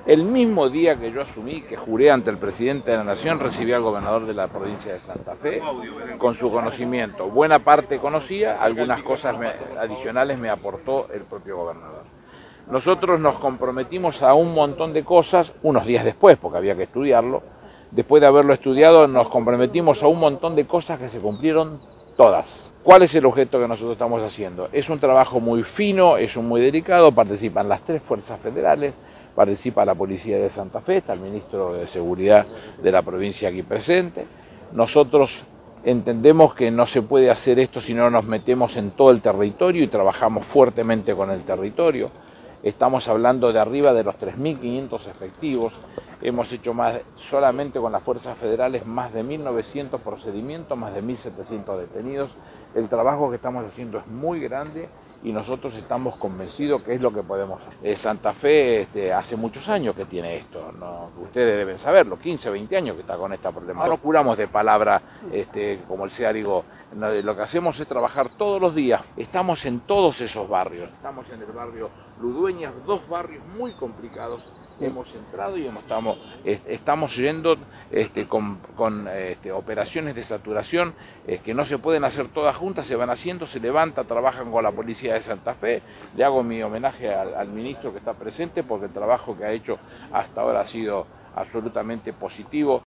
El mismo día que yo asumí, que juré ante el presidente de la Nación, recibí al gobernador de la provincia de Santa Fe con su conocimiento. Buena parte conocía, algunas cosas adicionales me aportó el propio gobernador. Nosotros nos comprometimos a un montón de cosas, unos días después, porque había que estudiarlo. Después de haberlo estudiado, nos comprometimos a un montón de cosas que se cumplieron todas. ¿Cuál es el objeto que nosotros estamos haciendo? Es un trabajo muy fino, es muy delicado, participan las 3 fuerzas federales, participa la Policía de Santa Fe, está el Ministro de Seguridad de la provincia aquí presente. Nosotros entendemos que no se puede hacer esto si no nos metemos en todo el territorio y trabajamos fuertemente con el territorio. Estamos hablando de arriba de los 3.500 efectivos. Hemos hecho solamente con las fuerzas federales, más de 1.900 procedimientos, más de 1.700 detenidos. El trabajo que estamos haciendo es muy grande y nosotros estamos convencidos que es lo que podemos hacer. Santa Fe hace muchos años que tiene esto, ¿no? Ustedes deben saberlo, 15, 20 años que está con esta problemática. No curamos de palabra, como el digo, lo que hacemos es trabajar todos los días. Estamos en todos esos barrios, estamos en el barrio Ludueñas, 2 barrios muy complicados. Hemos entrado y estamos yendo con operaciones de saturación que no se pueden hacer todas juntas, se van haciendo, se levanta, trabajan con la Policía de Santa Fe. Le hago mi homenaje al ministro que está presente porque el trabajo que ha hecho hasta ahora ha sido absolutamente positivo.